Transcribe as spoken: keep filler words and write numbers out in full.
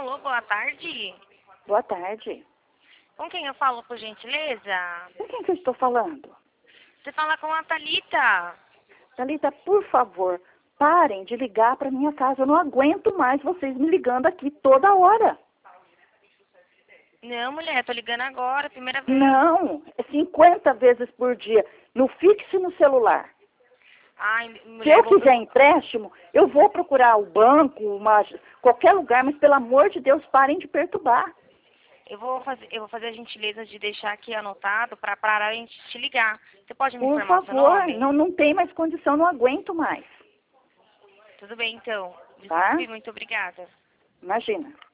Alô, boa tarde. Boa tarde. Com quem eu falo, por gentileza? Com quem que eu estou falando? Você fala com a Thalita. Thalita, por favor, parem de ligar para minha casa. Eu não aguento mais vocês me ligando aqui toda hora. Não, mulher, tô ligando agora, primeira vez. Não, é cinquenta vezes por dia, no fixo e no celular. Ai, Se mulher, eu vou quiser empréstimo, eu vou procurar o banco, uma, qualquer lugar, mas pelo amor de Deus, parem de perturbar. Eu vou fazer, eu vou fazer a gentileza de deixar aqui anotado para parar a gente te ligar. Você pode me Por informar o seu favor, nome? não, não tem mais condição, não aguento mais. Tudo bem, então. Tá? Desculpe, muito obrigada. Imagina.